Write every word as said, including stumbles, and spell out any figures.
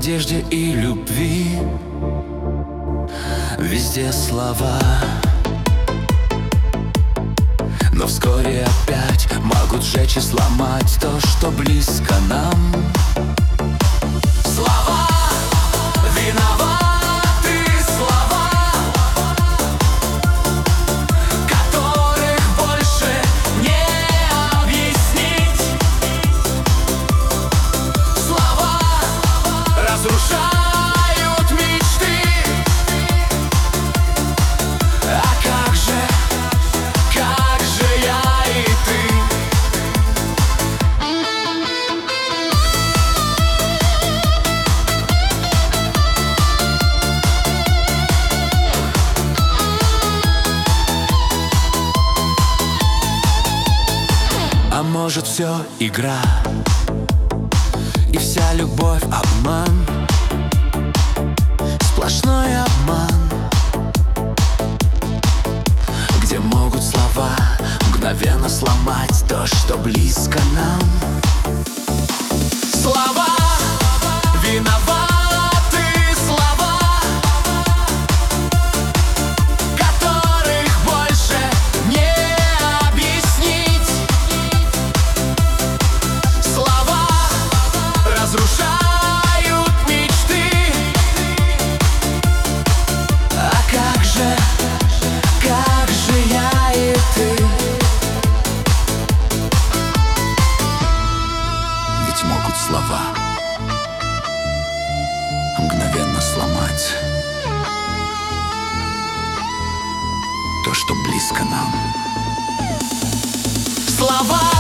надежде и любви. Везде слова, но вскоре опять могут сжечь и сломать то, что близко нам. Слова виноваты, слова, которых больше не объяснить. Слова разрушают мечты. А как же, как же я и ты? А может, все игра, и вся любовь обман, сплошной обман, где могут слова мгновенно сломать то, что близко нам. Слова виноваты, слова, которых больше не объяснить. Слова разрушают мечты. А как же, как же я и ты? Ведь могут слова мгновенно сломать то, что близко нам. Слова